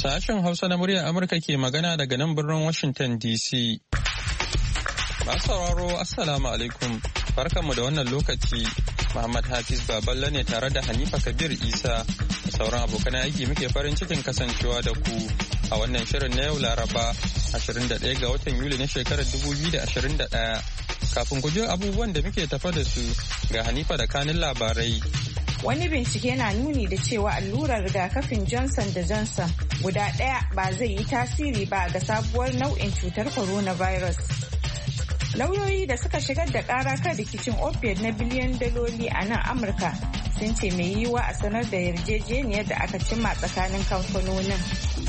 Sashen Hausa na muryar Amurka ke magana daga nan birnin Washington DC. Masu sauraro Assalamu alaikum. Barkanmu da wannan lokaci. Muhammad Hafiz Baballe ne tare da Hanifa Kabir Isa da sauran abokan aiki muke farin cikin kasancewa da ku a wannan shirin na yau Laraba 21 ga watan Yuli na shekarar 2021. Kafin ku ji abubuwan da muke tafa da su ga Hanifa da kanin labarai. Wani bincike na nuni da cewa allurar rigakafin Johnson & Johnson guda ɗaya ba zai yi tasiri ba ga sabuwar nau'in cutar coronavirus. Lauyoyi da suka shigar da ƙara kan rikicin opioid na biliyan daloli a nan Amurka sun ce mai yiwuwa a sanar da yarjejeniyar da aka cimma tsakanin kamfanonin.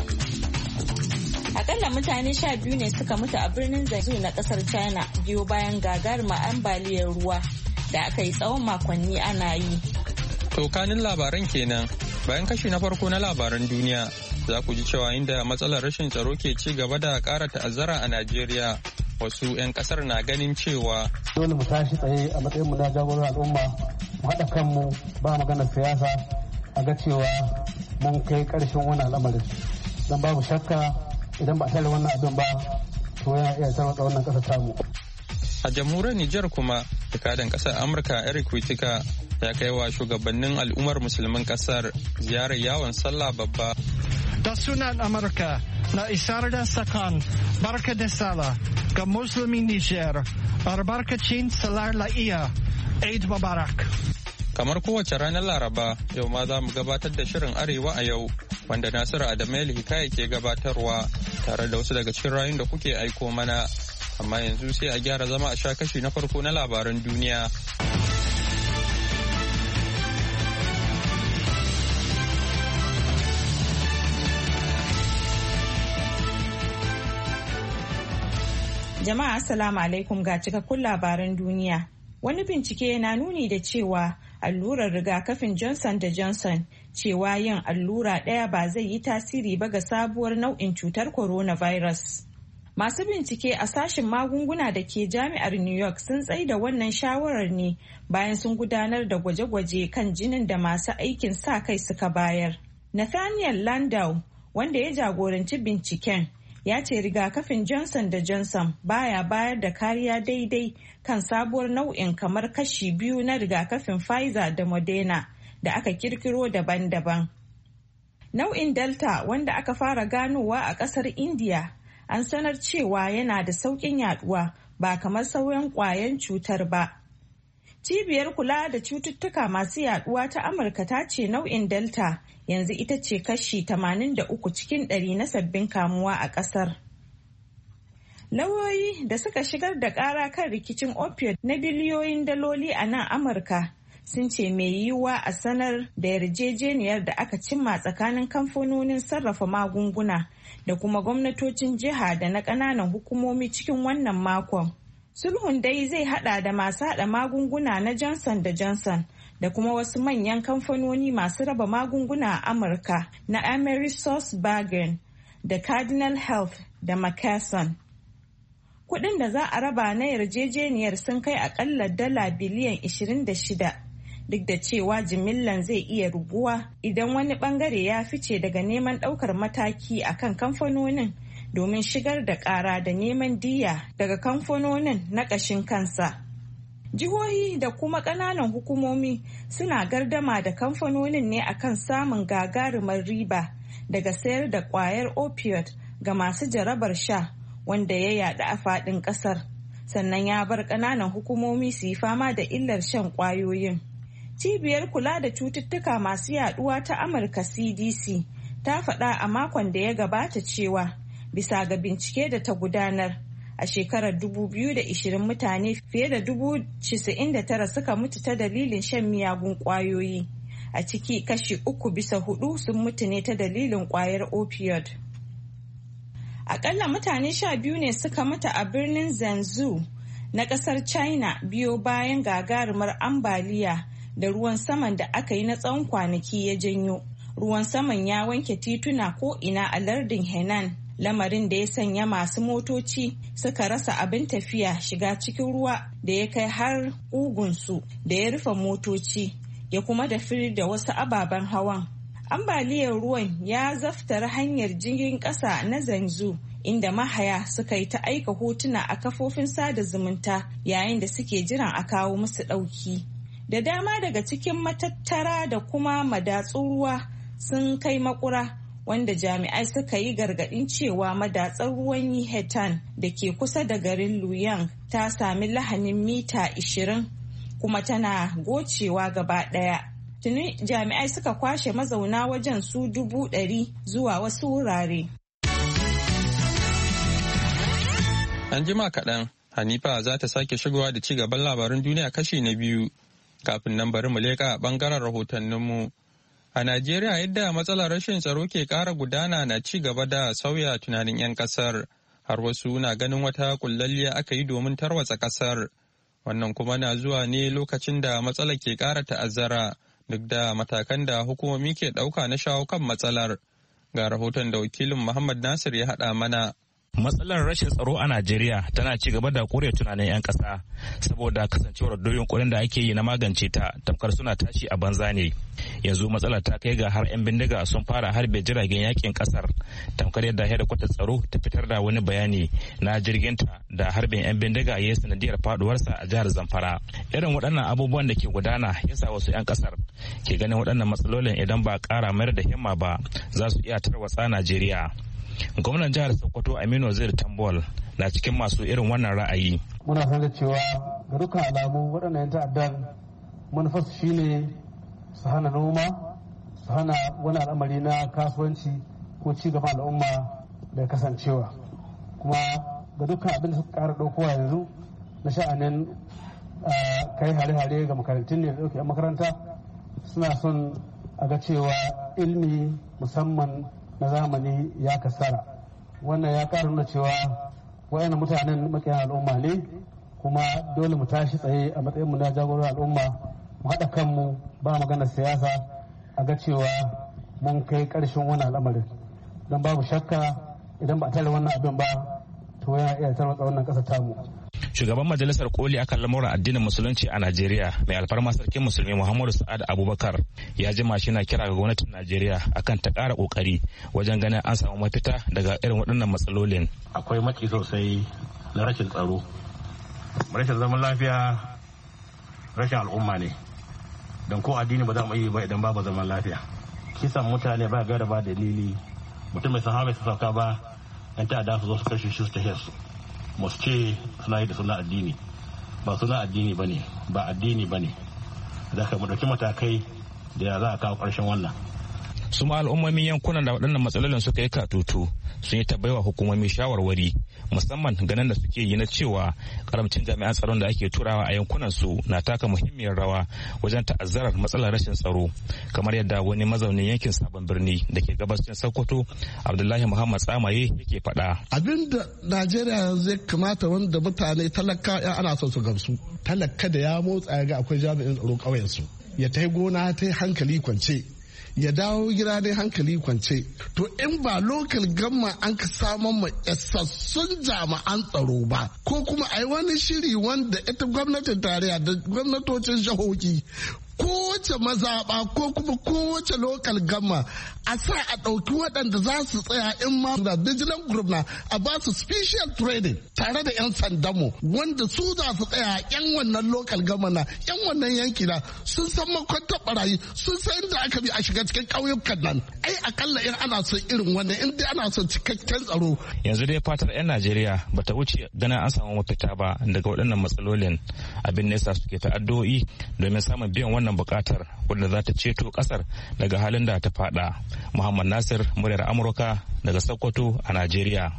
Akalla mutane 12 ne suka mutu a birnin Zhengzhou na ƙasar China biyo bayan gagarumar ambaliyar ruwa da aka yi tsawon makonni ana yi. To kanin labaran kenan bayan kashi na farko na labaran duniya za ku ji cewa inda matsalar rashin tsaro ke ci gaba da ƙara ta'azzara a Najeriya wasu 'yan ƙasar na ganin cewa dole mu tashi tsaye a matsayin mu na jagoran al'umma mu haɗa kanmu ba maganar siyasa a ga cewa mun kai ƙarshen wannan al'amarin don babu shakka idan ba a tare wannan abin ba to yana iya tarwatsa wannan ƙasar tamu. A jamhuriyar Nijar kuma jakadan ƙasar Amurka Eric Whitaker ya kai wa shugabannin al'ummar musulmin kasar ziyarar yawon sallah babba. Da sunan Amurka na isar da sakan barka da sallah ga musulmin Nijar albarkacin salar la'iya Eid Mubarak. Kamar kowace ranar Laraba yau ma za mu gabatar da shirin Arewa a yau wanda Nasiru Adamu Hikaya ke gabatarwa tare da wasu daga cikin rayun da kuke aiko mana. Amma yanzu sai a gyara zama a sha kashi na farko na labaran duniya. Jama'a Assalamu alaikum ga cikakkun labaran duniya. Wani bincike na nuni da cewa allurar rigakafin Johnson & Johnson cewa yin allura ɗaya ba zai yi tasiri ba ga sabuwar nau'in cutar coronavirus. Masu bincike a sashen magunguna da ke jami'ar New York sun tsaida wannan shawarar ne bayan sun gudanar da gwaje-gwaje kan jinin da masu aikin sa kai suka bayar. Nathaniel Landau, wanda ya jagoranci binciken, ya ce rigakafin Johnson & Johnson baya bayar da kariya daidai kan sabuwar nau'in kamar kashi 2 na rigakafin Pfizer da Moderna da aka kirkiro daban-daban. Nau'in Delta wanda aka fara ganowa a ƙasar India an sanar cewa yana da sauƙin yaduwa ba kamar sauran ƙwayan cutar ba. Cibiyar kula da cututtuka masu yaduwa ta Amurka ta ce nau'in Delta yanzu ita ce kashi 83 cikin 100 na sabbin kamuwa a ƙasar. Lauyoyi da suka shigar da ƙara kan rikicin opioid na biliyoyin daloli a nan Amurka sun ce mai yiwuwa a sanar da yarjejeniyar da aka cimma tsakanin kamfanonin sarrafa magunguna da kuma gwamnatocin jiha da na ƙananan hukumomi cikin wannan makon. Sulhun dai zai hada da masu hada magunguna na Johnson & Johnson da kuma wasu manyan kamfanoni masu raba magunguna a Amurka na AmerisourceBergen da Cardinal Health da McKesson. Kudin da za a raba na yarjejeniyar sun kai akalla dala biliyan 26 duk da cewa jimillan zai iya ruguwa idan wani bangare ya fice daga neman daukar mataki akan kamfanonin domin shigar da ƙara da neman diya daga kamfanonin na ƙashin kansa. Jihohi da kuma ƙananan hukumomi suna gardama da kamfanonin ne akan samun gagarumar riba daga sayar da ƙwayar opioid ga masu jarabar sha wanda ya yaɗu a faɗin ƙasar, sannan ya bar ƙananan hukumomi su yi fama da illar shan ƙwayoyin. Cibiyar kula da cututtuka masu yaɗuwa ta Amurka CDC ta faɗa a makon da ya gabata cewa bisa ga bincike da ta gudanar a shekarar 2020 mutane fiye da 99,000 suka mutu ta dalilin shan miyagun kwayoyi, a ciki kashi 3/4 sun mutu ne ta dalilin kwayar opioid. Akalla mutane 12 ne suka mutu a birnin Zhengzhou na kasar China biyo bayan gagarumar ambaliya da ruwan saman da aka yi na tsawon kwanaki ya janyo. Ruwan saman ya wanke tituna ko ina a lardin Henan, lamarin da ya sanya masu motoci suka rasa abin tafiya shiga cikin ruwa da ya kai har ƙugunsu da ya rufe motoci ya kuma dafi da wasu ababen hawan. Ambaliyar ruwan ya zaftar hanyar jirgin ƙasa na Zanzu, inda mahaya suka yi ta aika hotuna a kafofin sada zumunta yayin da suke jiran a kawo musu ɗauki. Da dama daga cikin matattara da kuma madatsun ruwa sun kai makura, wanda jami'ai suka yi gargaɗin cewa madatsar ruwan Yihetan da ke kusa da garin Luyang ta sami lahanin mita 20 kuma tana gocewa gaba ɗaya. Tuni jami'ai suka kwashe mazauna wajen su 100,000 zuwa wasu wurare. An jima kaɗan, Hanifa za ta sake shigowa da ci gaban labaran duniya kashi na biyu. Kafin nan bari mu leƙa a ɓangaren rahotanninmu. A Najeriya yadda matsalar rashin tsaro ke ƙara gudana na ci gaba da sauya tunanin 'yan ƙasar. Har wasu na ganin wata kullalliya aka yi domin tarwatsa ƙasar. Wannan kuma na zuwa ne lokacin da matsalar ke ƙara ta'azzara duk da matakan da hukumomi ke ɗauka na shawo kan matsalar. Ga rahoton da wakilin Muhammad Nasir ya haɗa mana. Matsalar rashin tsaro a Najeriya tana ci gaba da kore tunanin 'yan ƙasa saboda kasancewar doyin kuɗin da ake yi na magance ta tamkar suna tashi a banza ne. Yanzu matsalar ta kai ga har 'yan bindiga sun fara harbe jiragen yakin ƙasar tamkar yadda hedikwatar tsaro ta fitar da wani bayani na jirginta da harbin 'yan bindiga ya yi sanadiyar faduwarsa a jihar Zamfara. Irin waɗannan abubuwan da ke gudana ya sa wasu 'yan ƙasar ke ganin waɗannan matsalolin idan ba ƙara mayar da himma ba za su iya tarwatsa Najeriya. Gwamnan jihar Sokoto Aminu Waziri Tambol na cikin masu irin wannan ra'ayi. Muna sanar cewa ga dukkan alamu waɗannan 'yan ta'addan manufarsu shine su hana noma, su hana wani al'amari na kasuwanci ko ci gaban al'umma da kasancewa. Kuma ga dukkan abin da suka ƙara ɗaukowa yanzu na sha'anin kai hare-hare ga makarantun ne da ɗauke 'yan makaranta suna son a ga cewa ilmi musamman na zamani ya kasara. Wannan ya ƙara nuna cewa wayannan mutanen makiyan al'umma ne, kuma dole mu tashi tsaye a matsayin mu na jagoran al'umma mu haɗa kanmu ba maganar siyasa a ga cewa mun kai ƙarshen wannan al'amarin. Don babu shakka idan ba a tare wannan abin ba to yana iya tarwatsa wannan ƙasar tamu. Shugaban Majalisar Koli akan lamuran addinin Musulunci a Najeriya, mai alfarma sarkin Musulmi Muhammadu Sa'ad Abubakar, ya jima shi na kira ga gwamnatin Najeriya akan ta ƙara ƙoƙari wajen ganin an samu mafita daga irin waɗannan matsalolin. Akwai matsi sosai na rashin tsaro, rashin zaman lafiya, rashin al'umma ne. Don ko addini ba za mu yi ba idan babu zaman lafiya. Kisan mutane ba gaira ba dalili, mutum mai san hawa su sauka ba, 'yan ta'adda su zo su kashe shi su tafiya su. Masu ce suna yi da suna addini, ba suna addini ba ne, ba addini ba ne. Da ka mu ɗauki matakai da ya za a kawo ƙarshen wannan. Su ma al'ummomin yankunan da waɗannan matsalolin suka yi katutu sun yi tabbaiwa hukumomi shawarwari, musamman ganin da suke yi na cewa karamcin jami'an tsaron da ake turawa a yankunan su na taka muhimmiyar rawa wajen ta'azzarar matsalar rashin tsaro, kamar yadda wani mazaunin yankin Sabon Birni da ke gabashin Sokoto Abdullahi Muhammad Tsamaye yake faɗa. Abinda Najeriya zai kamata wanda mutane talaka ana son su gamsu, talaka da ya motsa ya ga akwai jami'in tsaro ƙauyensu ya tai gona ta hankali kwance, ya dawo gida dai hankali kwance. To in ba lokal gamma an ka samun ma isassun jami'an tsaro ba, ko kuma a yi wani shiri wanda ita gwamnatin tarayya da gwamnatocin jihohi kowace mazaɓa ko kuma kowace lokal gamma a sa a ɗauki waɗanda za su tsaya in ma da vigilant group na a ba su special training tare da 'yan sandamu wanda su za su tsaya 'yan wannan lokal gamma na 'yan wannan yanki na sun san makwantar barayi, sun san inda aka bi a shiga cikin ƙauyukan nan. Ai akalla in ana son irin wannan in dai ana son cikakken tsaro. Yanzu dai fatar 'yan Najeriya bata wuce ganin an samu mafita ba daga waɗannan matsalolin, abin nesa suke ta addu'o'i domin samun biyan wannan bukatar wadda za ta ceto kasar daga halin da ta fada. Muhammad Nasir, muryar Amurka daga Sokoto a Najeriya.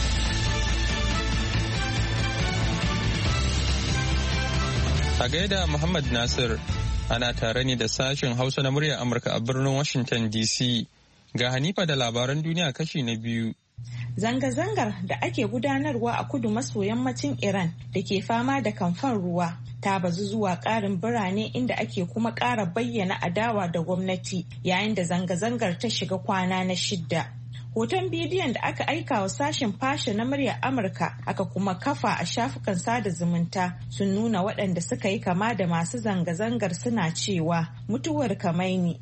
A gaida Muhammad Nasir, ana tare ne da sashen Hausa na muryar Amurka a birnin Washington DC. Ga Hanifa da labaran duniya kashi na biyu. Zanga-zangar da ake gudanarwa a kudu maso yammacin Iran da ke fama da kamfan ruwa ta bazu zuwa ƙarin birane inda ake kuma ƙara bayyana adawa da gwamnati yayin da zanga-zangar ta shiga kwana na 6. Hoton bidiyon da aka aika wa sashen fasha na muryar Amurka aka kuma kafa a shafukan sada zumunta sun nuna waɗanda suka yi kama da masu zanga-zangar suna cewa mutuwar Khamenei.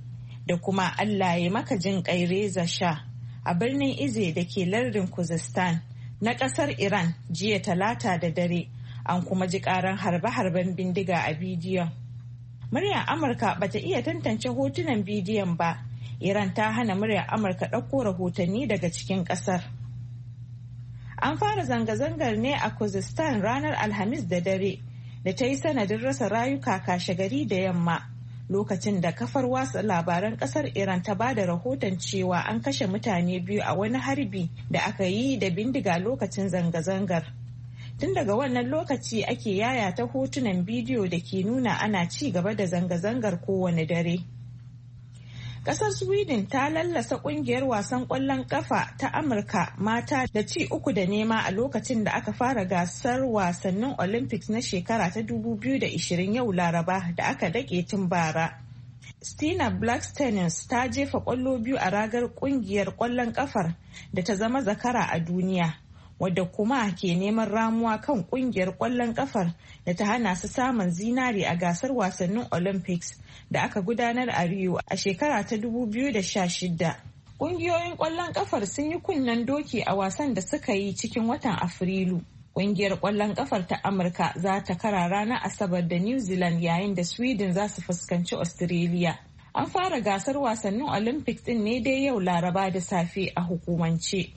da kuma Allah ya maka jin ƙai Reza Shah a birnin Ize da ke lardin Khuzestan na ƙasar Iran jiya Talata da dare. An kuma ji ƙaran harbe-harben bindiga a bidiyon. Muryar Amurka bata iya tantance hotunan bidiyon ba. Iran ta hana muryar Amurka ɗauko rahotanni daga cikin ƙasar. An fara zanga-zangar ne a Khuzestan ranar Alhamis da dare da ta yi sanadin rasa rayuka kashe gari da yamma, lokacin da kafar watsa labaran ƙasar Iran ta ba da rahoton cewa an kashe mutane 2 a wani harbi da aka yi da bindiga lokacin zanga-zangar. Tun daga wannan lokaci ake yayata hotunan bidiyo da ke nuna ana ci gaba da zanga-zangar kowane dare. Kasar Sweden ta lallasa kungiyar wasan ƙwallon ƙafa ta Amurka mata da ci 3-0 a lokacin da aka fara gasar wasannin Olympics na shekara ta 2020 yau Laraba da aka dake tun bara. Stina Blackstenius ta jefa ƙwallo 2 a ragar kungiyar ƙwallon ƙafar da ta zama zakara a duniya, wadda kuma ke neman ramuwa kan kungiyar ƙwallon ƙafar da ta hana su samun zinari a gasar wasannin Olympics da aka gudanar a Rio a shekara ta 2016. Ƙungiyoyin ƙwallon ƙafar sun yi kunnen doki a wasan da suka yi cikin watan Afrilu. Ƙungiyar ƙwallon ƙafar ta Amurka za ta kara ranar Asabar da New Zealand yayin da Sweden za su fuskanci Australia. An fara gasar wasannin Olympics ɗin ne dai yau Laraba da safe a hukumance.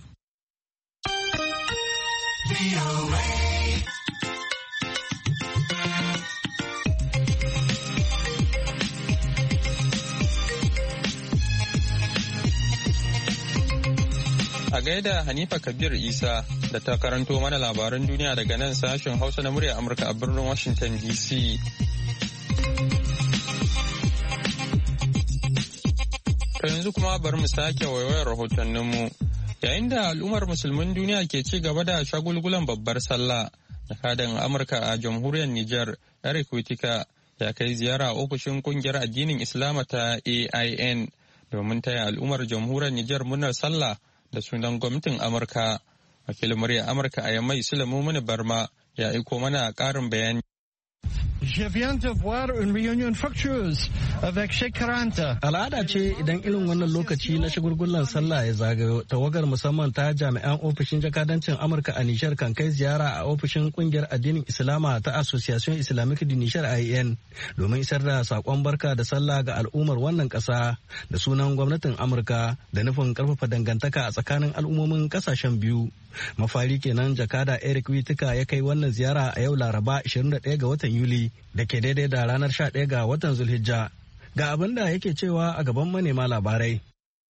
A gaida Hanifa Kabir Isa da ta karanto mana labaran duniya daga nan sashen Hausa na muryar Amurka a birnin Washington DC. To yanzu kuma bari mu sake waiwayar rahotanninmu. Yayin da al'ummar musulmin duniya ke ci gaba da shagulgulan babbar sallah, jakadan Amurka a jamhuriyar Nijar, Eric Witika, ya kai ziyara a ofishin kungiyar addinin Islama ta AIN domin taya al'ummar jamhuriyar Nijar murnar sallah da sunan gwamnatin Amurka. Wakilin muryar Amurka a Yammai Sulaimu Muni Barma ya aiko mana ƙarin bayani. Je viens de voir une réunion fructueuse avec Sheikh Karanta. Al'ada ce idan irin wannan lokaci na shagulgullan sallah ya zagayo, tawagar musamman ta jami'an ofishin jakadancin Amurka a Nijar kan kai ziyara a ofishin kungiyar addinin Islama ta Association Islamique du Niger AIN domin isar da sakon barka da sallah ga al'ummar wannan kasa da sunan gwamnatin Amurka da nufin karfafa dangantaka a tsakanin al'ummomin kasashen biyu. Mafari kenan jakada Eric Witika ya kai wannan ziyara a yau Laraba 21 ga watan Yuli da ke daidai da ranar 11 ga watan Zulhijja. Ga abin da yake cewa a gaban manema labarai.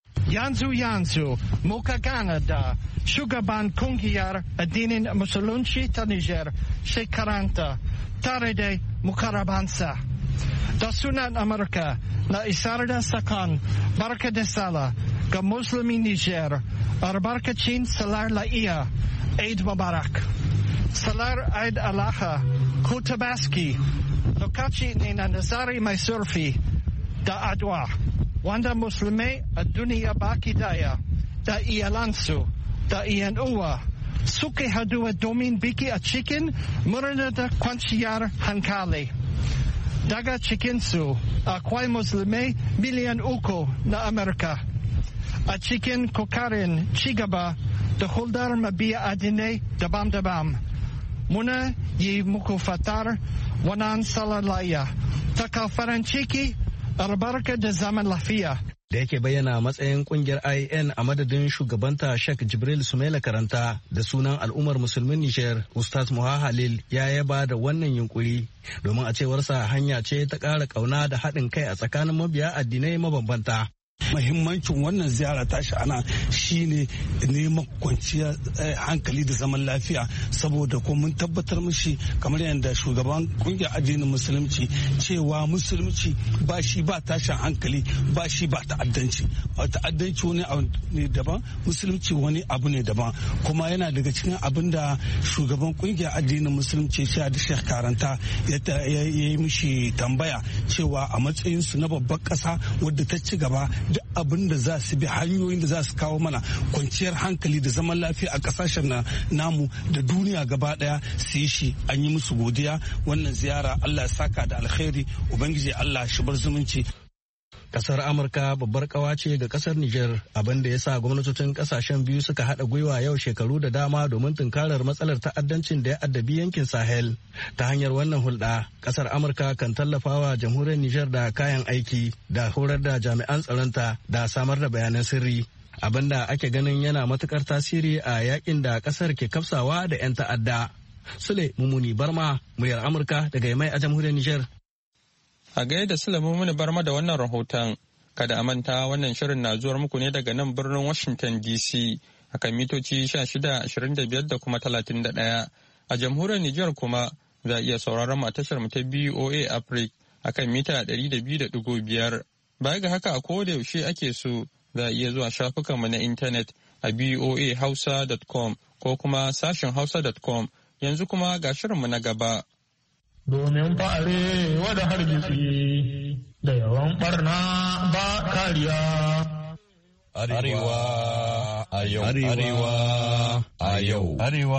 Yanzu muka gana da shugaban kungiyar addinin musulunci ta Niger, Sheikh Karanta, tare da mukarabansa. Da sunan Amurka na isar da sakon barka da sallah ga musulmin Niger, albarkacin salar la'iya, Eid Mubarak. Salar Eid Alaha, ko tabaski, lokaci ne na nazari mai surfi da adwa, wanda musulmai a duniya baki daya da iyalansu da iyan uwa suke haduwa domin biki a cikin murna da kwanciyar hankali. Daga cikinsu akwai musulmai miliyan 3 na Amurka. A cikin kokarin cigaba da huldar mabiya addinai daban-daban. Muna yi muku fatar wannan salalaya ta farin ciki, albarka da zaman lafiya. Da yake bayyana matsayin kungiyar IN a madadin shugabanta Sheikh Jibril Sumaila Karanta da sunan al'ummar musulmin Nijar, Ustaz Muha Halil ya yaba da wannan yunkuri domin a cewarsa hanya ce ta ƙara ƙauna da haɗin kai a tsakanin mabiya addinai mabambanta. Mahimmancin wannan ziyara tashi ana shine neman kwanciyar hankali da zaman lafiya, saboda ko mun tabbatar mishi kamar yadda shugaban kungiyar addinin musulunci cewa musulunci ba shi ba tashin hankali, ba shi ba ta'addanci. Ta'addanci wani abu ne daban, musulunci wani abu ne daban. Kuma yana daga cikin abin da shugaban kungiyar addinin musulunci cewa da Sheikh Karanta ya yi mishi tambaya cewa a matsayinsu na babbar ƙasa wadda ta ci gaba, duk abin da za su bi, hanyoyin da za su kawo mana kwanciyar hankali da zaman lafiya a kasashen namu da duniya gaba daya su yi shi. An yi musu godiya. Wannan ziyara Allah ya saka da alkhairi, ubangiji Allah shi bar zumunci. Kasar Amurka babbar kawa ce ga kasar Nijar, abin da ya sa gwamnatocin kasashen biyu suka haɗa gwiwa yau shekaru da dama domin tunkarar matsalar ta'addancin da ya addabi yankin Sahel. Ta hanyar wannan hulɗa, kasar Amurka kan tallafawa jamhuriyar Nijar da kayan aiki da horar da jami'an tsaronta da samar da bayanan sirri. Abin da ake ganin yana matukar tasiri a yakin da kasar ke kafsawa da 'yan ta'adda. Sule Mumuni Barma, muryar Amurka daga Yamai a jamhuriyar Nijar. A gaida Sule Mumuni Barma da wannan rahoton, kada a manta wannan shirin na zuwar muku ne daga nan birnin Washington DC akan mitoci 1625 da kuma 31. A jamhuriyar Nijar kuma za a iya sauraron a tashar mu ta BOA Africa akan mita 200.5. Baya ga haka a koda yaushe ake so za a iya zuwa shafukanmu na intanet a boahausa.com ko kuma sashen hausa.com. Yanzu kuma ga shirinmu na gaba. Domin fa'are wada hargitsi da yawan barna ba kariya. Arewa a yau. Arewa a yau.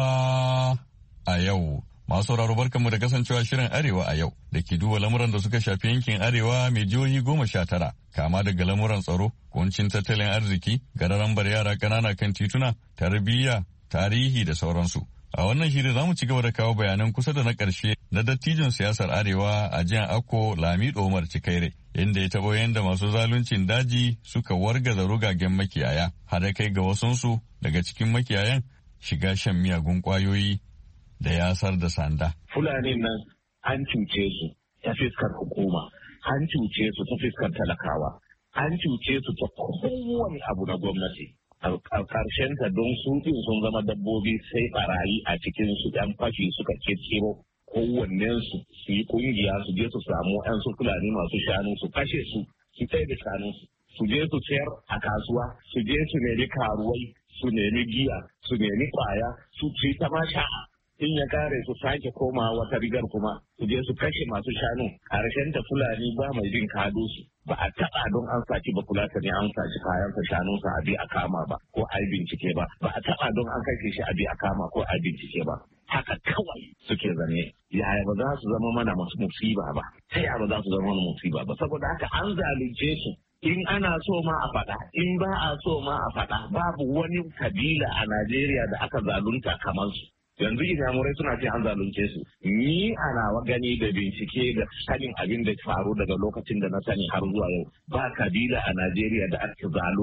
Arewa a yau. Masu sauraro barkanmu da kasancewa shirin Arewa a yau da ke duba lamuran da suka shafi yankin Arewa mai jihohi 19, kama daga lamuran tsaro, kuncin tattalin arziki, gararambar yara ƙanana kan tituna, tarbiyya, tarihi da sauransu. A wannan shirin za mu ci gaba da kawo bayanan kusa da na ƙarshe na dattijon siyasar Arewa a jihar Akko Lamido Umar Cikaire, inda ya taɓo yadda masu zaluncin daji suka wargaza rugagen makiyaya, har kai ga wasunsu daga cikin makiyayan shiga shan miyagun ƙwayoyi da yasar da sanda. Fulani nan an cuce su ta fiskar hukuma, an cuce su ta fiskar talakawa, an cuce su ta kowane abu na gwamnati. A ƙarshen ta don su sun zama dabbobi sai barayi a cikin su ɗan fashi suka kirkiro kowannensu su yi ƙungiya su je su samu 'yan su Fulani masu shanu su kashe su tsaye da shanu su je su sayar a kasuwa su je su nemi karuwai su nemi giya su nemi kwaya su ci ta masha in ya kare su sake koma wata rigar kuma su je su kashe masu shanu. Karshen ta Fulani ba mai jin kado su ba a taɓa don an saci ba kulata ne an saci kayansa shanunsa a bi a kama ba ko a yi bincike ba a taɓa don an kashe shi a bi a kama ko a bincike ba. Haka kawai suke zane yaya ba za su zama mana masu musiba ba ta yaya ba za su zama mana musiba ba saboda haka an zalunce su. In ana so ma a faɗa, in ba a so ma a faɗa, babu wani kabila a Najeriya da aka zalunta kamar su. Yanzu inyamurai suna ce an zalunce su. Ni a nawa gani da bincike da sanin abin da faru daga lokacin da na sani har zuwa yau. Ba kabila a Najeriya da ake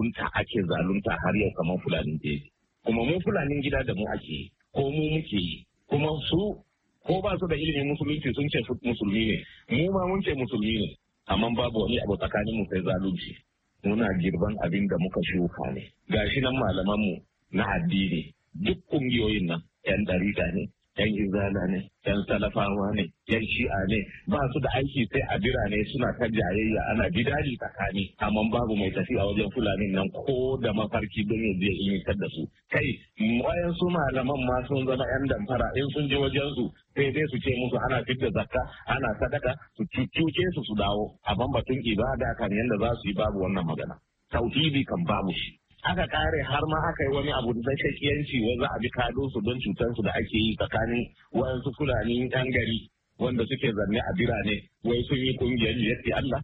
zalunta har yau kamar Fulanin jeji. Kuma mu Fulanin gida da mu ake yi, ko mu muke yi. Kuma su ko ba su da ilimin musulunci sun ce musulmi ne. Mu ma mun ce musulmi ne. Amma babu wani abu tsakanin mu sai zalunci. Muna girban abin da muka shuka ne. Gashi nan malamanmu na addini duk kungiyoyin nan 'yan ɗariƙa ne, 'yan izala ne, 'yan salafawa ne, 'yan shi'a ne, ba su da aiki sai a birane suna ta jayayya ana jidali tsakani, amma babu mai tafiya wajen Fulani nan ko da mafarki don ya je imitar da su. Kai, wayan su malaman ma sun zama 'yan damfara in sun je wajen su sai dai su ce musu ana fidda zakka, ana sadaka, su cuce su dawo, amma batun ibada kan yanda za su yi babu wannan magana. Tauhidi kan babu shi. Aka kare har ma aka yi wani abu da shakiyanci wai za a bi kado su don cutarsu da ake yi tsakanin wayansu Fulani ɗan gari wanda suke zanne a birane wai sun yi kungiyar yadda Allah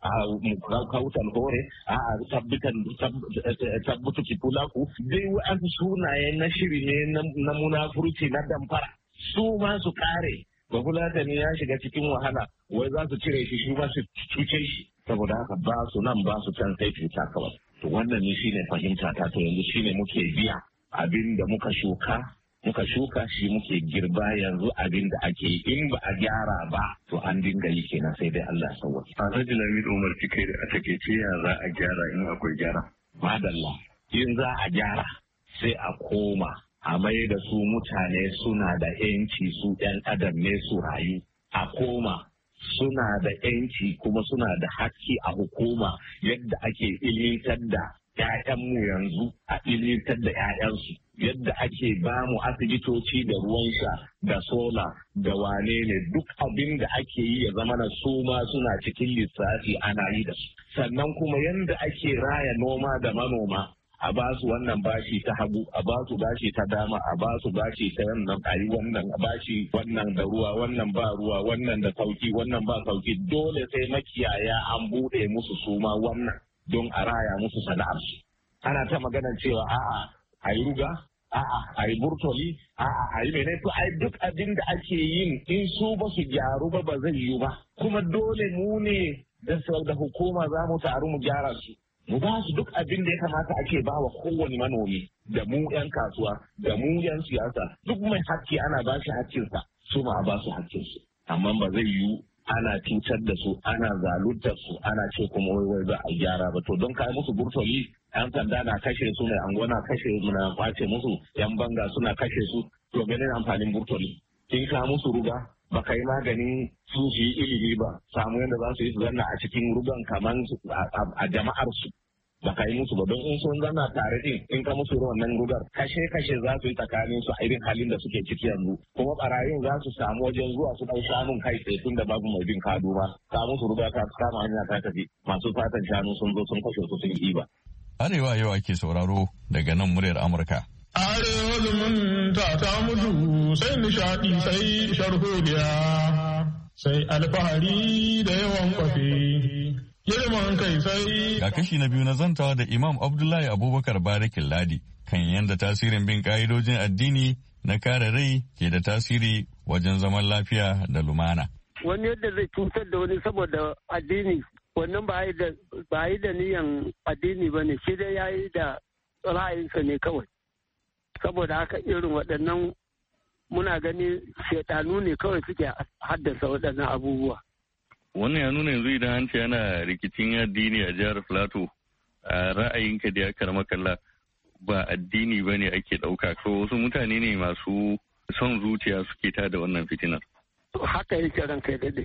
a kautan hore a tabbutu kifulaku dai wa'ansu sunaye na shiri ne na munafurci na damfara su ma su kare ba Fulatani ya shiga cikin wahala wai za su cire shi ma su cuce shi saboda haka ba su nan ba su can sai cuta kawai. To wannan ne shine fahimta ta to yanzu shine muke biya abin da muka shuka shi muke girba yanzu abin da ake yi in ba a gyara ba to an dinga yi kenan sai dai Allah ya sauwake. Alhaji Lamido Umar Cikaire a takeice ya za a gyara in akwai gyara. Madalla in za a gyara sai a koma a mai da su mutane suna da yanci su ɗan adam ne su rayu a koma suna da yanci kuma suna da haƙƙi a hukuma yadda ake ilitar da 'ya'yanmu yanzu a ilitar da 'ya'yansu yadda ake ba mu asibitoci da ruwan sha da sola da wane ne duk abin da ake yi ya zama na su ma suna cikin lissafi ana yi da su sannan kuma yadda ake raya noma da manoma a ba su wannan bashi ta hagu a ba su bashi ta dama a ba su bashi ta wannan ayi wannan bashi wannan da ruwa wannan ba ruwa wannan da sauki wannan ba sauki dole sai makiyaya an bude musu suma wannan don a raya musu sana'arsu. Ana ta maganar cewa a'a a yi ruga, a'a a yi burtoli, a'a a yi mene to ai duk abin da ake yin in su ba su gyaru ba zai yiwu ba. Kuma dole mu ne da hukuma za mu taru mu gyara su. Mu ba su duk abin da ya kamata ake ba wa kowane manomi da mu 'yan kasuwa da mu 'yan siyasa duk mai hakki ana ba shi hakkinsa su ma a ba su hakkinsu. Amma ba zai yiwu ana cutar da su ana zaluntar su ana ce kuma wai za a gyara ba to don kai musu burtoli 'yan sanda na kashe su mai anguwa na kashe na kwace musu 'yan banga suna kashe su to menene amfanin burtoli kin ka musu ruga baka yi maganin su yi ilimi ba samu yadda za su yi su zanna a cikin rugan kaman a jama'ar su baka yi musu ba don in sun zanna tare din in ka musu wannan rugar kashe za su yi tsakanin su a irin halin da suke ciki yanzu kuma barayin za su samu wajen zuwa su dau samun kai tsaye tun da babu mai bin kado ba ka musu ruga ka kama hanya ta tafi masu fatan shanu sun zo sun kashe su sun yi ba. Arewa yau ake sauraro daga nan muryar Amurka. Arewa zumunta ta mutu sai nishaɗi sai sharholiya sai alfahari da yawan kwafe. Girman kai sai. Ga kashi na biyu na zantawa da Imam Abdullahi Abubakar Barikin Ladi kan yadda tasirin bin ka'idojin addini na kare rai ke da tasiri wajen zaman lafiya da lumana. Wani yadda zai cutar da wani saboda addini wannan ba yi da niyan addini ba ne shi dai ya yi da ra'ayinsa ne kawai. Saboda haka irin waɗannan muna gani shaitanu ne kawai suke haddasa waɗannan abubuwa. Wannan ya nuna yanzu idan an ce ana rikicin addini a jihar Filato a ra'ayinka da ya karma kalla ba addini ba ne ake ɗauka ko wasu mutane ne masu son zuciya suke ta da wannan fitinar. Haka yake ranka daɗe.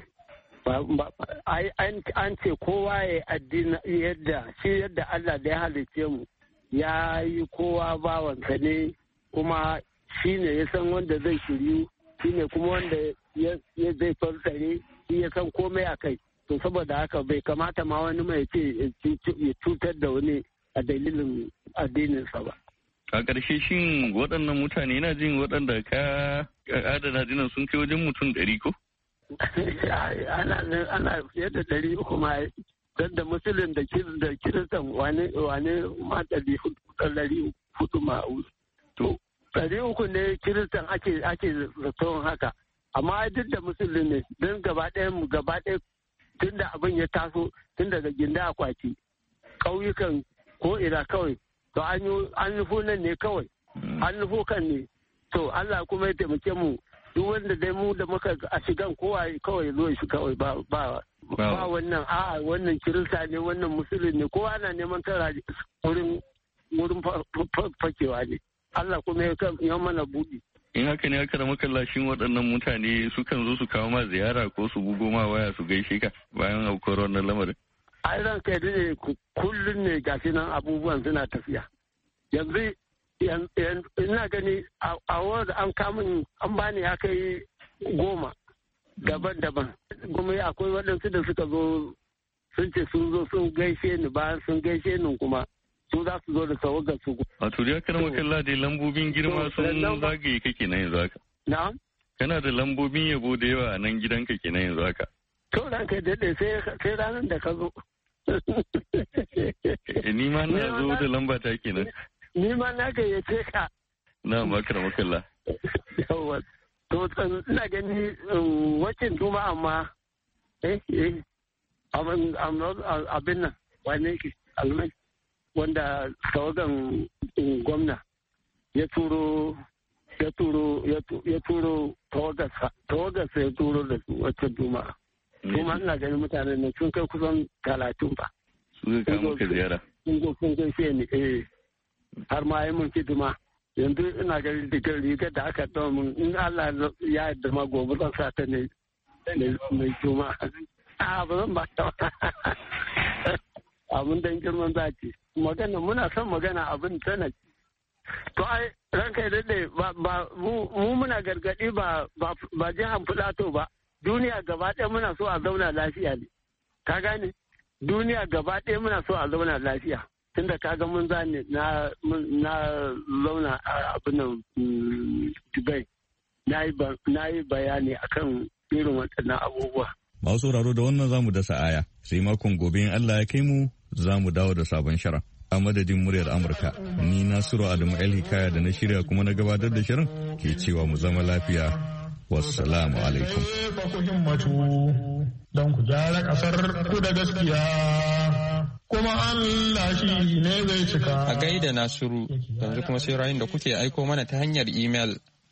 An ce kowa ya addini yadda Allah da ya halice mu ya yi kowa bawansa ne kuma shi ne ya san wanda zai shiryu shi ne kuma wanda ya zai fansare shi ya san komai a kai to saboda haka bai kamata ma wani mai ce ya cutar da wani a dalilin addininsa ba. A ƙarshe shin waɗannan mutane na jin waɗanda ka adana dinan sun kai wajen mutum 100 ko? Ana fiye da 300 ma don da musulun da kiristan wane ma 400 ma to 300 ne kiristan ake zaton haka amma duk da musulun ne don gaba ɗaya tun da abin ya taso tun daga ginda akwati ƙauyukan ko ina kawai to an nufo nan ne kawai an nufo kan ne to Allah kuma ya taimake mu duk wanda dai mu da muka a shigan kowa kawai zo shi kawai ba wannan wannan kirista ne wannan musulun ne kowa na neman tara wurin fakewa ne Allah kuma ya mana buɗi. In haka ne aka rama kallashin waɗannan mutane sukan zo su kawo ma ziyara ko su bugo ma waya su gaishe ka bayan aukuwar wannan lamarin. Ai ran kai ne kullum ne gashi nan abubuwan suna tafiya. Yanzu ina gani a wadda an kamun an bani ya kai 10 daban-daban. Kuma akwai waɗansu da suka zo sun ce sun zo sun gaishe ni bayan sun gaishe ni kuma su za su zo da tawagar su. A to ya kana makalla da lambobin girma sun zagaye kake na yanzu haka. Na'am. Kana da lambobin yabo da yawa a nan gidanka ke na yanzu haka. To ranka daɗe sai ranar da ka zo. Ni ma na zo da lamba ta kenan. Ni ma na gayyace ka. Na makara makalla. Yawwa. To ina gani wacin tuma amma abin nan wane ke almai wanda tawagan gwamna ya turo tawagarsa ya turo da su wacce juma'a. Kuma ina ganin mutanen ne sun kai kusan 30 ba. Sun kai maka ziyara. Sun gaishe ni har ma yi mun hidima. Yanzu ina ganin rigar da aka dawo mun in Allah ya yarda ma gobe zan sa ta ne mai juma'a. Ba zan ba ta abin dan girman zaki. Magana muna son magana abin tana to ai ranka da dai ba mu muna gargadi ba jihar Filato ba duniya gaba ɗaya muna so a zauna lafiya ne ka gane duniya gaba ɗaya muna so a zauna lafiya tunda ka ga mun zane na zauna a abin Dubai na yi bayani akan irin waɗannan abubuwa. Masu sauraro da wannan zamu dasa aya sai makon gobe in Allah ya kai mu za mu dawo da sabon shirin. A madadin muryar Amurka, ni Nasiru Adamu El Hikaya da na shirya kuma na gabatar da shirin ke cewa mu zama lafiya. Wassalamu alaikum. Don ku gyara ƙasar ku da gaskiya. Kuma Allah shi ne zai cika. A gaida Nasiru, yanzu kuma sai rayun da kuke aiko mana ta hanyar imel.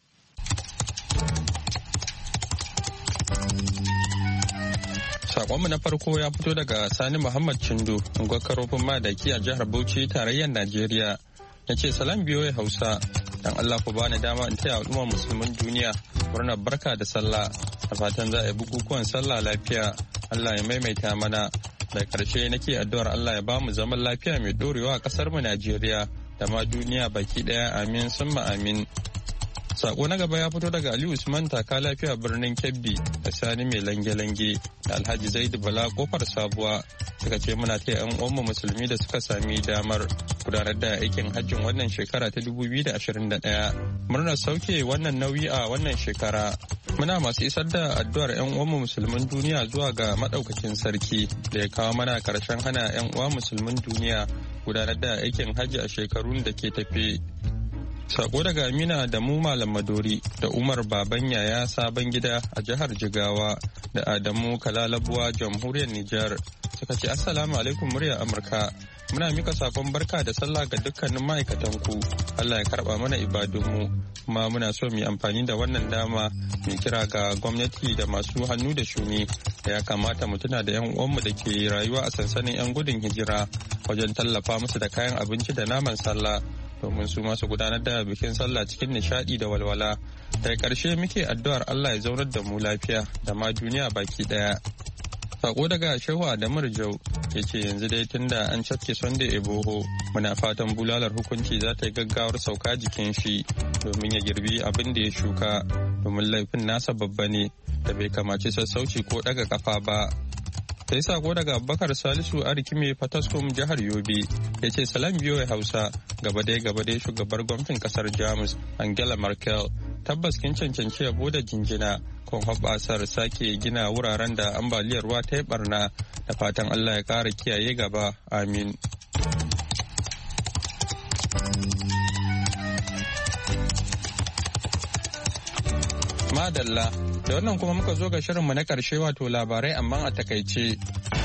Sakonmu na farko ya fito daga Sani Muhammad Chindo, unguwar Karofin Madaki a jihar Bauchi, tarayyar Najeriya. Ya ce salam biyoyi Hausa, dan Allah ku bani dama in taya al'ummar musulmin duniya murnar barka da sallah. A fatan za a yi bukukuwan sallah lafiya, Allah ya maimaita mana. Da karshe nake addu'ar Allah ya bamu zaman lafiya mai dorewa a kasar mu Najeriya da ma duniya baki daya, amin summa amin. Sako na gaba ya fito daga Ali Usman taka lafiya birnin Kebbi da Sani mai lange-lange da Alhaji Zaidu Bala kofar sabuwa suka ce muna taya 'yan uwanmu musulmi da suka sami damar gudanar da aikin hajjin wannan shekara ta 2021 murnar sauke wannan nauyi a wannan shekara. Muna masu isar da addu'ar 'yan uwanmu musulmin duniya zuwa ga madaukakin sarki da ya kawo mana karshen hana 'yan uwa musulmin duniya gudanar da aikin hajji a shekarun da ke tafe. Sako daga Amina da mu Malam Madori da Umar Baban Yaya Sabon Gida a jihar Jigawa da Adamu Kalalabuwa jamhuriyar Nijar suka ce Assalamu alaikum muryar Amurka. Muna mika sakon barka da sallah ga dukkanin ma'aikatanku. Allah ya karba mana ibadunmu. Kuma muna so mu yi amfani da wannan dama mu kira ga gwamnati da masu hannu da shuni da ya kamata mu tuna da 'yan uwanmu da ke rayuwa a sansanin 'yan gudun hijira wajen tallafa musu da kayan abinci da naman sallah. Domin su masu gudanar da bikin sallah cikin nishadi da walwala. Daga ƙarshe muke addu'ar Allah ya zaunar da mu lafiya da ma duniya baki ɗaya. Sako daga Shehu Adamu Rijau ya ce yanzu dai tunda an cafke Sunday Eboho muna fatan bulalar hukunci za ta yi gaggawar sauka jikin shi domin ya girbi abin da ya shuka domin laifin nasa babba ne da bai kamaci sassauci ko ɗaga kafa ba. Sai sako daga Abubakar Salisu Arikime Fataskum jihar Yobe ya ce salam biyoyi Hausa gaba dai shugabar gwamnatin kasar Jamus Angela Merkel tabbas kin cancanci yabo da jinjina kan hoɓɓasar sake gina wuraren da ambaliyar ruwa ta yi barna da fatan Allah ya ƙara kiyaye gaba amin. Madalla da wannan kuma muka zo ga shirinmu na ƙarshe wato labarai amma a takaice.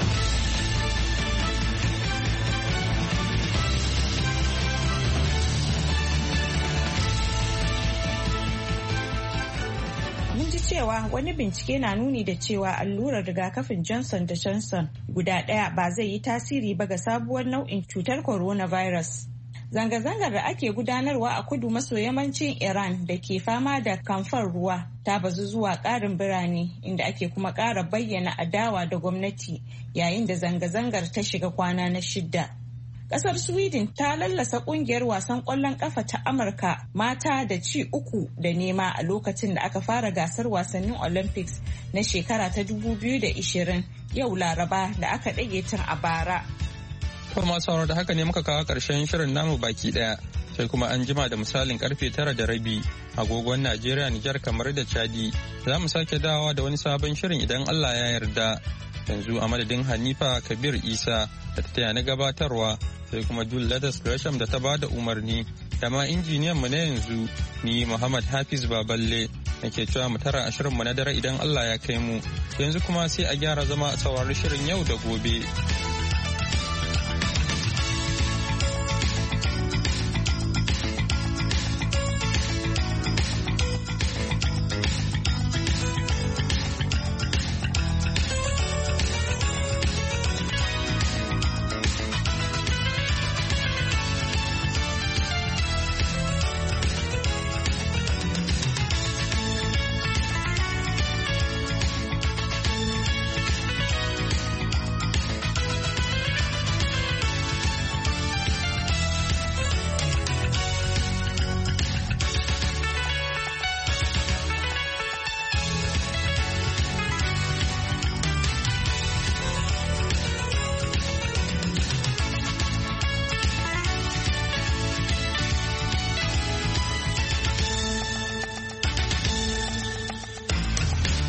Mun ji cewa wani bincike na nuni da cewa allurar rigakafin Johnson & Johnson guda ɗaya ba zai yi tasiri ba ga sabuwar nau'in cutar coronavirus. Zanga-zangar da ake gudanarwa a kudu maso yammacin Iran da ke fama da kamfan ruwa ta bazu zuwa ƙarin birane inda ake kuma ƙara bayyana adawa da gwamnati yayin da zanga-zangar ta shiga kwana na 6. Ƙasar Sweden ta lallasa ƙungiyar wasan ƙwallon ƙafa ta Amurka mata da ci 3-0 a lokacin da aka fara gasar wasannin Olympics na shekara ta 2020 yau Laraba da aka ɗage tun a bara. To masu sauraro da haka ne muka kawo ƙarshen shirin namu baki ɗaya sai kuma an jima da misalin karfe 9:30 agogon Najeriya, Nijar, kamar da Chadi za mu sake dawowa da wani sabon shirin idan Allah ya yarda. Yanzu a madadin Hanifa Kabir Isa da ta taya na gabatarwa sai kuma Jul Ladas Gresham da ta ba da umarni da ma injiniyan mu na yanzu ni Muhammad Hafiz Baballe nake cewa mu tara a shirin mu na dare idan Allah ya kai mu. Yanzu kuma sai a gyara zama a saurari shirin yau da gobe.